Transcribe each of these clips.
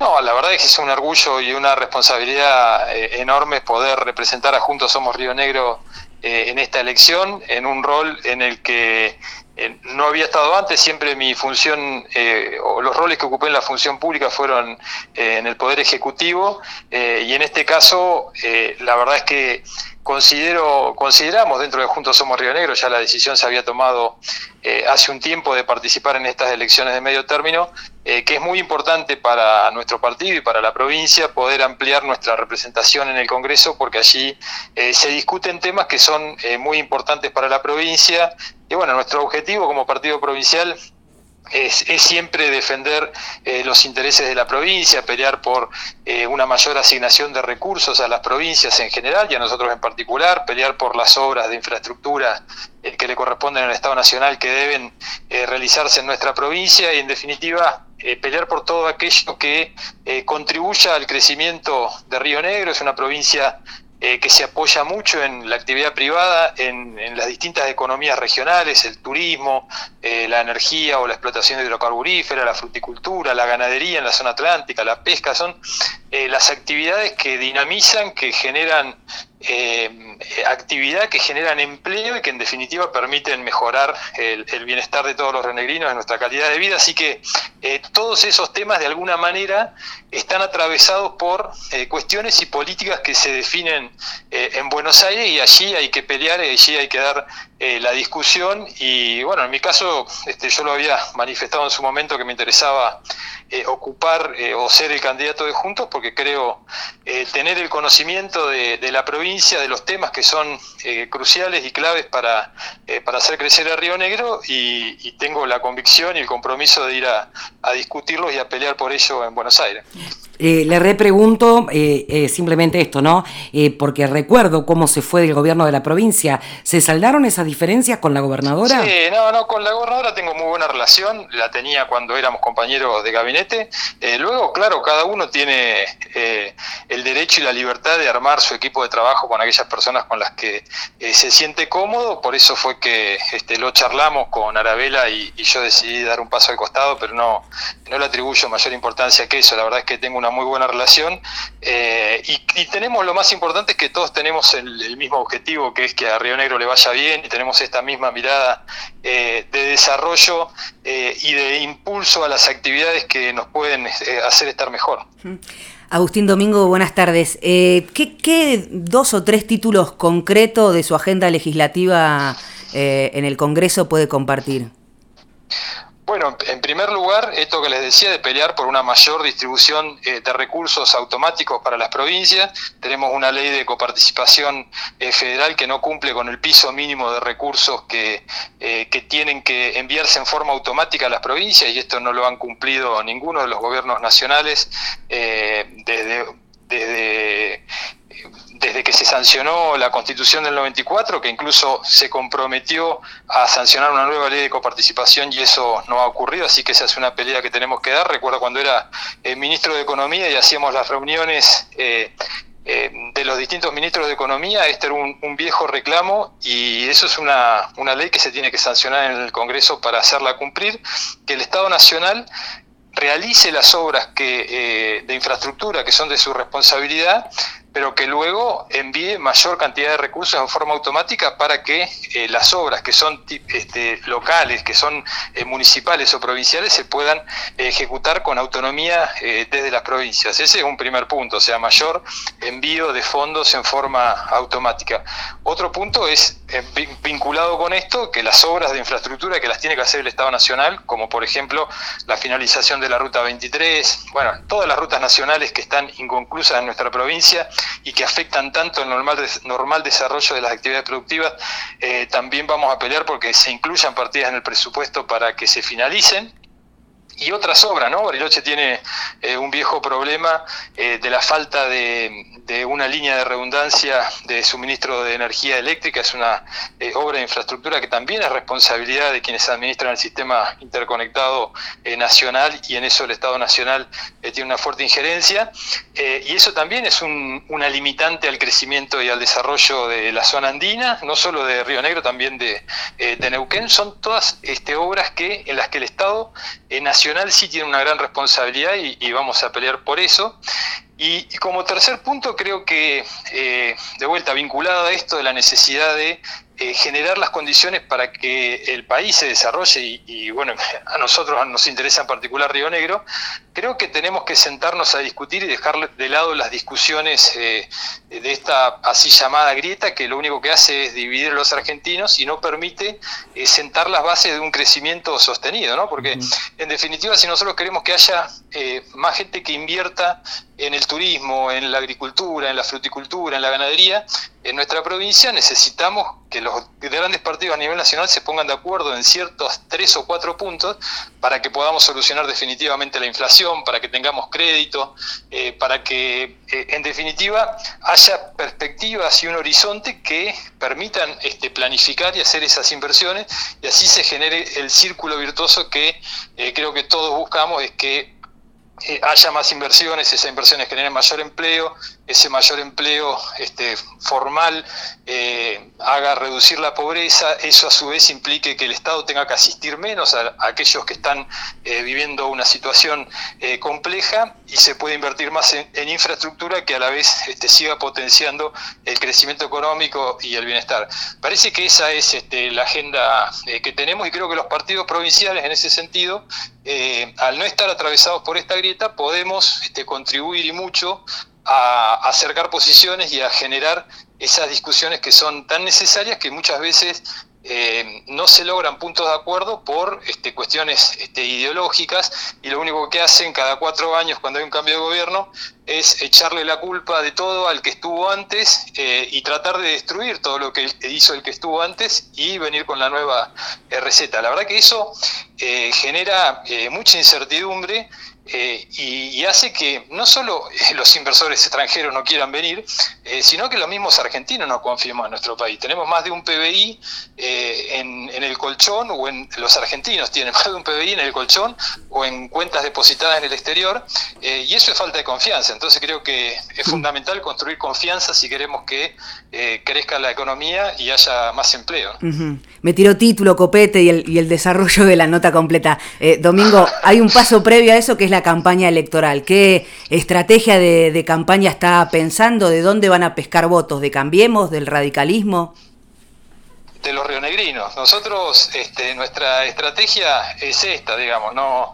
No, la verdad es que es un orgullo y una responsabilidad enorme poder representar a Juntos Somos Río Negro en esta elección, en un rol en el que no había estado antes. Siempre mi función o los roles que ocupé en la función pública fueron en el Poder Ejecutivo, y en este caso la verdad es que consideramos dentro de Juntos Somos Río Negro, ya la decisión se había tomado hace un tiempo de participar en estas elecciones de medio término, que es muy importante para nuestro partido y para la provincia poder ampliar nuestra representación en el Congreso, porque allí se discuten temas que son muy importantes para la provincia. Y bueno, nuestro objetivo como partido provincial es siempre defender los intereses de la provincia, pelear por una mayor asignación de recursos a las provincias en general y a nosotros en particular, pelear por las obras de infraestructura que le corresponden al Estado Nacional, que deben realizarse en nuestra provincia, y en definitiva pelear por todo aquello que contribuya al crecimiento de Río Negro. Es una provincia que se apoya mucho en la actividad privada, en las distintas economías regionales, el turismo, la energía o la explotación hidrocarburífera, la fruticultura, la ganadería en la zona atlántica, la pesca. Son las actividades que dinamizan, que generan actividad, que generan empleo y que en definitiva permiten mejorar el bienestar de todos los rionegrinos, de nuestra calidad de vida. Así que todos esos temas de alguna manera están atravesados por cuestiones y políticas que se definen en Buenos Aires, y allí hay que pelear, y allí hay que dar la discusión. Y bueno, en mi caso yo lo había manifestado en su momento que me interesaba ocupar o ser el candidato de Juntos, porque creo tener el conocimiento de la provincia, de los temas que son cruciales y claves para hacer crecer a Río Negro, y tengo la convicción y el compromiso de ir a discutirlos y a pelear por ello en Buenos Aires. Le repregunto simplemente esto, ¿no? Porque recuerdo cómo se fue del gobierno de la provincia. ¿Se saldaron esas diferencias con la gobernadora? Sí, no, con la gobernadora tengo muy buena relación, la tenía cuando éramos compañeros de gabinete. Luego, claro, cada uno tiene el derecho y la libertad de armar su equipo de trabajo con aquellas personas con las que se siente cómodo. Por eso fue que lo charlamos con Arabela y yo decidí dar un paso al costado, pero no le atribuyo mayor importancia que eso. La verdad es que tengo una muy buena relación, y tenemos, lo más importante es que todos tenemos el mismo objetivo, que es que a Río Negro le vaya bien, y tenemos esta misma mirada de desarrollo y de impulso a las actividades que nos pueden hacer estar mejor. Agustín Domingo, buenas tardes. ¿Qué 2 o 3 títulos concretos de su agenda legislativa en el Congreso puede compartir? Bueno, en primer lugar, esto que les decía de pelear por una mayor distribución de recursos automáticos para las provincias. Tenemos una ley de coparticipación federal que no cumple con el piso mínimo de recursos que tienen que enviarse en forma automática a las provincias, y esto no lo han cumplido ninguno de los gobiernos nacionales desde que se sancionó la Constitución del 94, que incluso se comprometió a sancionar una nueva ley de coparticipación, y eso no ha ocurrido. Así que esa es una pelea que tenemos que dar. Recuerdo cuando era ministro de Economía y hacíamos las reuniones de los distintos ministros de Economía. Este era un viejo reclamo, y eso es una ley que se tiene que sancionar en el Congreso para hacerla cumplir, que el Estado Nacional realice las obras de infraestructura que son de su responsabilidad, pero que luego envíe mayor cantidad de recursos en forma automática para que las obras que son locales, que son municipales o provinciales, se puedan ejecutar con autonomía desde las provincias. Ese es un primer punto, o sea, mayor envío de fondos en forma automática. Otro punto es vinculado con esto, que las obras de infraestructura que las tiene que hacer el Estado Nacional, como por ejemplo la finalización de la Ruta 23, bueno, todas las rutas nacionales que están inconclusas en nuestra provincia y que afectan tanto el normal desarrollo de las actividades productivas, también vamos a pelear porque se incluyan partidas en el presupuesto para que se finalicen. Y otras obras, ¿no? Bariloche tiene un viejo problema de la falta de una línea de redundancia de suministro de energía eléctrica. Es una obra de infraestructura que también es responsabilidad de quienes administran el sistema interconectado nacional, y en eso el Estado Nacional tiene una fuerte injerencia. Y eso también es una limitante al crecimiento y al desarrollo de la zona andina, no solo de Río Negro, también de Neuquén. Son todas obras en las que el Estado Nacional nacional sí tiene una gran responsabilidad y vamos a pelear por eso. Y como tercer punto, creo que, de vuelta, vinculado a esto de la necesidad de generar las condiciones para que el país se desarrolle y bueno, a nosotros nos interesa en particular Río Negro, creo que tenemos que sentarnos a discutir y dejar de lado las discusiones de esta así llamada grieta, que lo único que hace es dividir a los argentinos y no permite sentar las bases de un crecimiento sostenido, ¿no? Porque en definitiva, si nosotros queremos que haya más gente que invierta en el turismo, en la agricultura, en la fruticultura, en la ganadería, en nuestra provincia necesitamos que los grandes partidos a nivel nacional se pongan de acuerdo en ciertos 3 o 4 puntos para que podamos solucionar definitivamente la inflación, para que tengamos crédito, para que en definitiva haya perspectivas y un horizonte que permitan planificar y hacer esas inversiones, y así se genere el círculo virtuoso que creo que todos buscamos, es que haya más inversiones, esas inversiones generen mayor empleo, ese mayor empleo formal haga reducir la pobreza, eso a su vez implique que el Estado tenga que asistir menos a aquellos que están viviendo una situación compleja, y se puede invertir más en infraestructura que a la vez siga potenciando el crecimiento económico y el bienestar. Parece que esa es la agenda que tenemos, y creo que los partidos provinciales en ese sentido, al no estar atravesados por esta grieta, podemos contribuir y mucho a acercar posiciones y a generar esas discusiones que son tan necesarias, que muchas veces no se logran puntos de acuerdo por cuestiones ideológicas, y lo único que hacen cada 4 años cuando hay un cambio de gobierno es echarle la culpa de todo al que estuvo antes y tratar de destruir todo lo que hizo el que estuvo antes y venir con la nueva receta. La verdad que eso genera mucha incertidumbre y hace que no solo los inversores extranjeros no quieran venir, sino que los mismos argentinos no confiemos en nuestro país. Tenemos más de un PBI en el colchón, o los argentinos tienen más de un PBI en el colchón o en cuentas depositadas en el exterior, y eso es falta de confianza. Entonces creo que es fundamental construir confianza si queremos que crezca la economía y haya más empleo. Me tiró título, copete y el desarrollo de la nota completa. Domingo, hay un paso previo a eso, que es la campaña electoral. ¿Qué estrategia de campaña está pensando? ¿De dónde van a pescar votos? ¿De Cambiemos? ¿Del radicalismo? De los rionegrinos. Nosotros, nuestra estrategia es esta, digamos, no...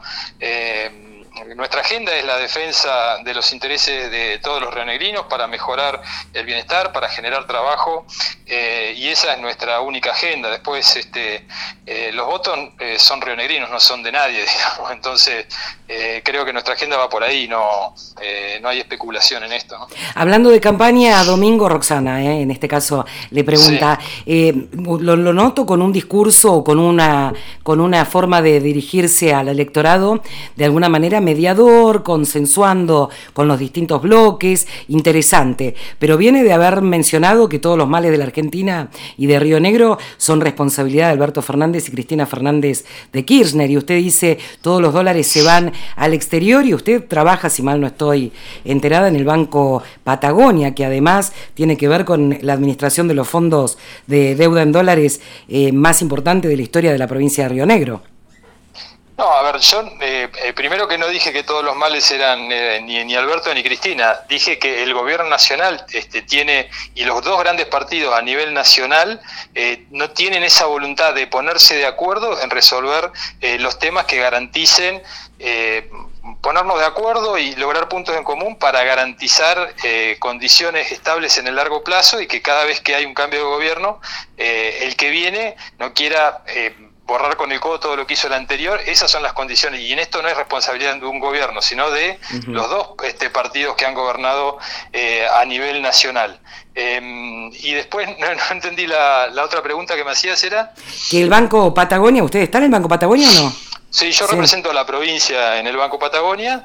Nuestra agenda es la defensa de los intereses de todos los rionegrinos para mejorar el bienestar, para generar trabajo, y esa es nuestra única agenda. Después los votos son rionegrinos, no son de nadie, digamos. Entonces creo que nuestra agenda va por ahí, no hay especulación en esto, ¿no? Hablando de campaña, Domingo, Roxana, en este caso le pregunta, sí. Lo noto con un discurso o con una forma de dirigirse al electorado, de alguna manera mediador, consensuando con los distintos bloques, interesante, pero viene de haber mencionado que todos los males de la Argentina y de Río Negro son responsabilidad de Alberto Fernández y Cristina Fernández de Kirchner, y usted dice todos los dólares se van al exterior, y usted trabaja, si mal no estoy enterada, en el Banco Patagonia, que además tiene que ver con la administración de los fondos de deuda en dólares más importante de la historia de la provincia de Río Negro. No, a ver, yo primero que no dije que todos los males eran ni Alberto ni Cristina. Dije que el gobierno nacional tiene, y los dos grandes partidos a nivel nacional no tienen esa voluntad de ponerse de acuerdo en resolver los temas que garanticen ponernos de acuerdo y lograr puntos en común para garantizar condiciones estables en el largo plazo, y que cada vez que hay un cambio de gobierno, el que viene no quiera borrar con el codo todo lo que hizo el anterior. Esas son las condiciones, y en esto no es responsabilidad de un gobierno, sino de los dos partidos que han gobernado a nivel nacional. Y después no entendí la otra pregunta que me hacías, ¿era? Que el Banco Patagonia, ¿ustedes están en el Banco Patagonia o no? Sí, yo represento a la provincia en el Banco Patagonia,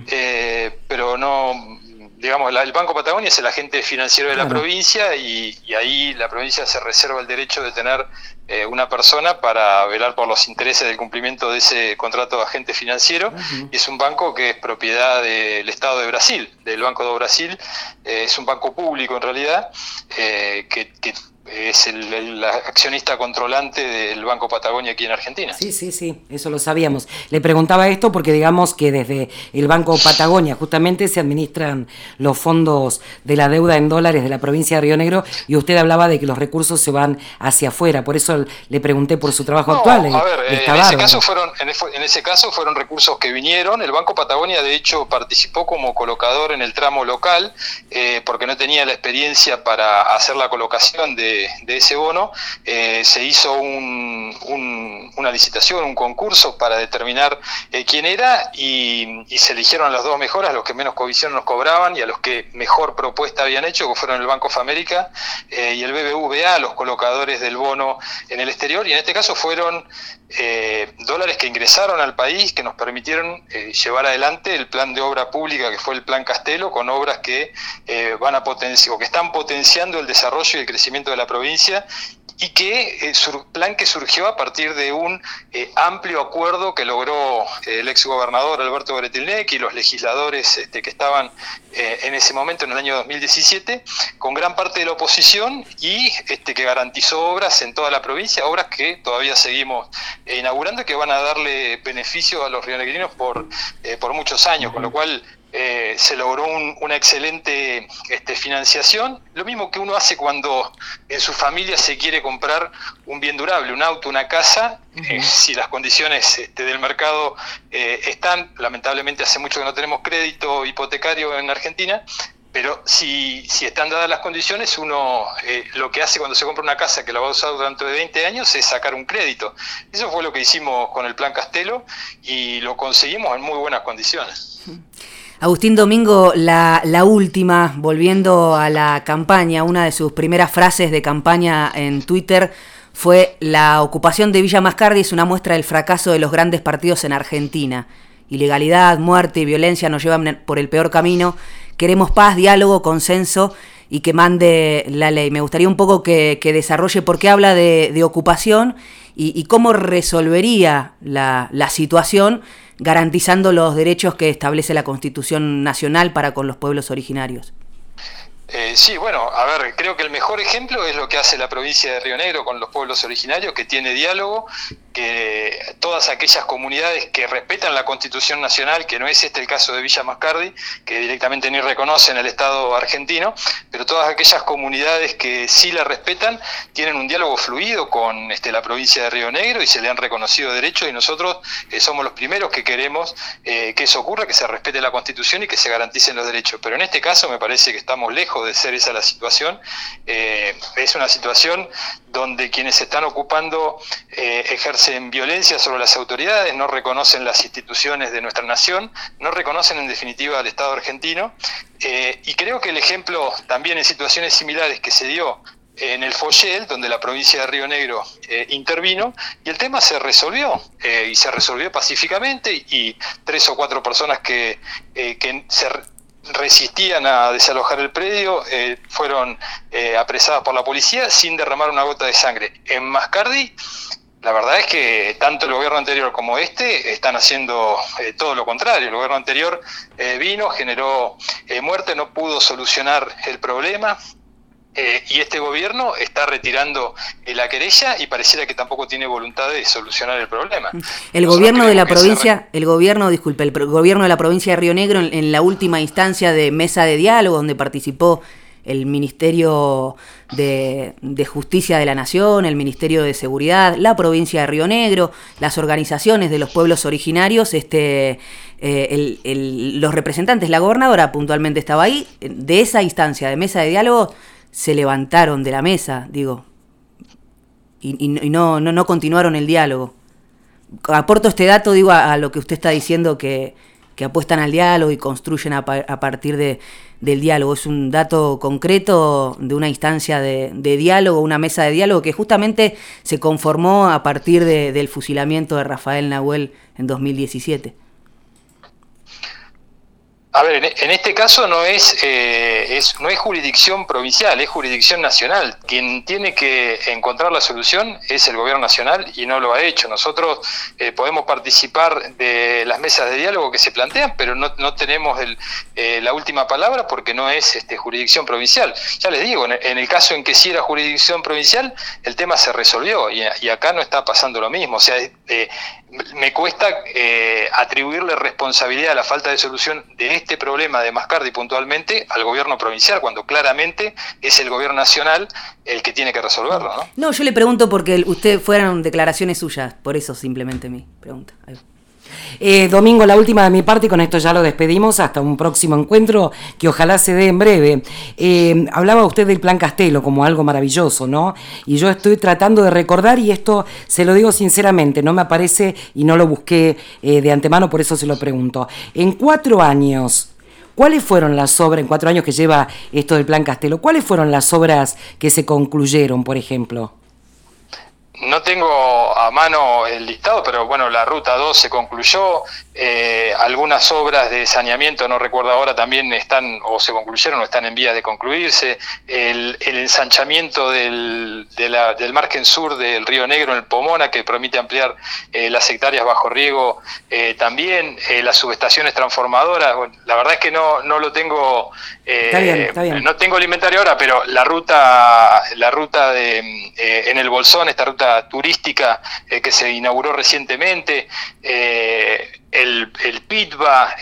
pero no... Digamos, el Banco Patagonia es el agente financiero de la provincia, y ahí la provincia se reserva el derecho de tener una persona para velar por los intereses del cumplimiento de ese contrato de agente financiero. Y es un banco que es propiedad del Estado de Brasil, del Banco do Brasil. Es un banco público en realidad, que es el accionista controlante del Banco Patagonia aquí en Argentina. Sí, eso lo sabíamos. Le preguntaba esto porque digamos que desde el Banco Patagonia justamente se administran los fondos de la deuda en dólares de la provincia de Río Negro, y usted hablaba de que los recursos se van hacia afuera, por eso le pregunté por su trabajo actual. A ver, en ese caso fueron recursos que vinieron. El Banco Patagonia de hecho participó como colocador en el tramo local, porque no tenía la experiencia para hacer la colocación de ese bono. Se hizo una licitación, un concurso para determinar quién era, y se eligieron a los dos mejores, a los que menos comisión nos cobraban y a los que mejor propuesta habían hecho, que fueron el Banco of America y el BBVA, los colocadores del bono en el exterior, y en este caso fueron dólares que ingresaron al país, que nos permitieron llevar adelante el plan de obra pública que fue el Plan Castelo, con obras que van a potenciar o que están potenciando el desarrollo y el crecimiento de la provincia, y que plan que surgió a partir de un amplio acuerdo que logró el exgobernador Alberto Bretilnec y los legisladores que estaban en ese momento, en el año 2017, con gran parte de la oposición, y que garantizó obras en toda la provincia, obras que todavía seguimos inaugurando y que van a darle beneficio a los rionegrinos por muchos años, con lo cual se logró una excelente financiación, lo mismo que uno hace cuando en su familia se quiere comprar un bien durable, un auto, una casa. Si las condiciones del mercado están, lamentablemente hace mucho que no tenemos crédito hipotecario en Argentina, pero si están dadas las condiciones, uno lo que hace cuando se compra una casa que la va a usar durante 20 años es sacar un crédito. Eso fue lo que hicimos con el Plan Castelo y lo conseguimos en muy buenas condiciones. Agustín Domingo, la última, volviendo a la campaña, una de sus primeras frases de campaña en Twitter fue: la ocupación de Villa Mascardi es una muestra del fracaso de los grandes partidos en Argentina. Ilegalidad, muerte y violencia nos llevan por el peor camino. Queremos paz, diálogo, consenso y que mande la ley. Me gustaría un poco que desarrolle por qué habla de ocupación y cómo resolvería la situación garantizando los derechos que establece la Constitución Nacional para con los pueblos originarios. Sí, bueno, a ver, creo que el mejor ejemplo es lo que hace la provincia de Río Negro con los pueblos originarios, que tiene diálogo, que todas aquellas comunidades que respetan la Constitución Nacional, que no es el caso de Villa Mascardi, que directamente ni reconocen el Estado argentino, pero todas aquellas comunidades que sí la respetan, tienen un diálogo fluido con la provincia de Río Negro y se le han reconocido derechos, y nosotros somos los primeros que queremos que eso ocurra, que se respete la Constitución y que se garanticen los derechos. Pero en este caso me parece que estamos lejos de ser esa la situación. Es una situación donde quienes se están ocupando ejercen violencia sobre las autoridades, no reconocen las instituciones de nuestra nación, no reconocen en definitiva al Estado argentino, y creo que el ejemplo también en situaciones similares que se dio en el Foyel, donde la provincia de Río Negro intervino, y el tema se resolvió, y se resolvió pacíficamente, y 3 o 4 personas que se resistían a desalojar el predio fueron apresadas por la policía sin derramar una gota de sangre. En Mascardi, la verdad es que tanto el gobierno anterior como están haciendo todo lo contrario. El gobierno anterior vino, generó muerte, no pudo solucionar el problema. Y este gobierno está retirando la querella y pareciera que tampoco tiene voluntad de solucionar el problema. El gobierno de la provincia, el gobierno de la provincia de Río Negro en la última instancia de mesa de diálogo donde participó el Ministerio de Justicia de la Nación, el Ministerio de Seguridad, la provincia de Río Negro, las organizaciones de los pueblos originarios, los representantes, la gobernadora puntualmente estaba ahí, de esa instancia de mesa de diálogo se levantaron de la mesa, digo, y no continuaron el diálogo. Aporto este dato, digo, a lo que usted está diciendo, que apuestan al diálogo y construyen a partir del diálogo. Es un dato concreto de una instancia de diálogo, una mesa de diálogo que justamente se conformó a partir del fusilamiento de Rafael Nahuel en 2017. A ver, en este caso no es jurisdicción provincial, es jurisdicción nacional. Quien tiene que encontrar la solución es el gobierno nacional y no lo ha hecho. Nosotros podemos participar de las mesas de diálogo que se plantean, pero no tenemos la última palabra porque no es jurisdicción provincial. Ya les digo, en el caso en que sí era jurisdicción provincial, el tema se resolvió y acá no está pasando lo mismo. O sea, me cuesta atribuirle responsabilidad a la falta de solución de este problema de Mascardi puntualmente al gobierno provincial, cuando claramente es el gobierno nacional el que tiene que resolverlo, ¿no? No, yo le pregunto porque fueron declaraciones suyas, por eso simplemente mi pregunta. Domingo, la última de mi parte, y con esto ya lo despedimos, hasta un próximo encuentro que ojalá se dé en breve. Hablaba usted del Plan Castelo como algo maravilloso, ¿no? Y yo estoy tratando de recordar, y esto se lo digo sinceramente, no me aparece y no lo busqué de antemano, por eso se lo pregunto. En 4 años, ¿cuáles fueron las obras, en 4 años que lleva esto del Plan Castelo, cuáles fueron las obras que se concluyeron, por ejemplo? No tengo a mano el listado, pero bueno, la Ruta 2 se concluyó, algunas obras de saneamiento, no recuerdo ahora, también están o se concluyeron o están en vías de concluirse, el ensanchamiento del margen sur del Río Negro en el Pomona, que permite ampliar las hectáreas bajo riego, también las subestaciones transformadoras. Bueno, la verdad es que no lo tengo, está bien. No tengo el inventario ahora, pero la ruta en el Bolsón, esta ruta turística que se inauguró recientemente, el PITBA,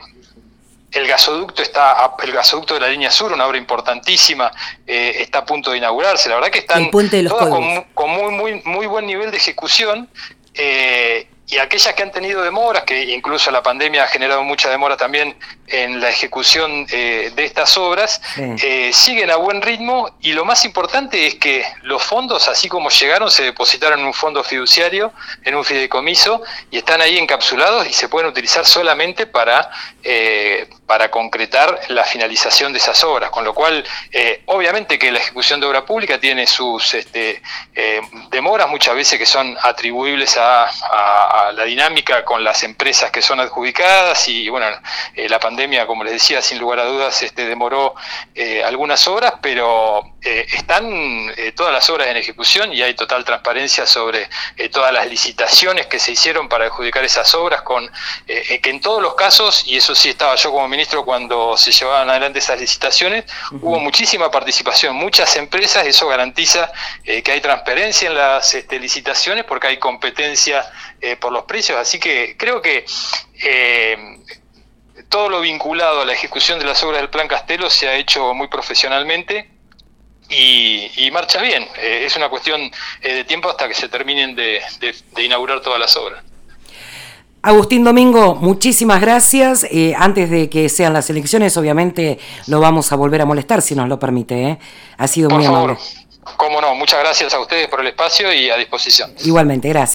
el gasoducto de la línea sur, una obra importantísima, está a punto de inaugurarse. La verdad que están todas con muy buen nivel de ejecución, y aquellas que han tenido demoras, que incluso la pandemia ha generado mucha demora también en la ejecución de estas obras, siguen a buen ritmo, y lo más importante es que los fondos, así como llegaron, se depositaron en un fondo fiduciario, en un fideicomiso, y están ahí encapsulados y se pueden utilizar solamente para concretar la finalización de esas obras, con lo cual obviamente que la ejecución de obra pública tiene sus demoras muchas veces que son atribuibles a la dinámica con las empresas que son adjudicadas, y bueno, la pandemia, como les decía, sin lugar a dudas demoró algunas obras, pero están todas las obras en ejecución y hay total transparencia sobre todas las licitaciones que se hicieron para adjudicar esas obras, con que en todos los casos, y eso sí estaba yo como ministro cuando se llevaban adelante esas licitaciones, hubo muchísima participación, muchas empresas. Eso garantiza que hay transparencia en las licitaciones, porque hay competencia por los precios, así que creo que todo lo vinculado a la ejecución de las obras del Plan Castelo se ha hecho muy profesionalmente y marcha bien. Es una cuestión de tiempo hasta que se terminen de inaugurar todas las obras. Agustín Domingo, muchísimas gracias. Antes de que sean las elecciones, obviamente lo vamos a volver a molestar, si nos lo permite. Ha sido muy amable. Cómo no, muchas gracias a ustedes por el espacio y a disposición. Igualmente, gracias.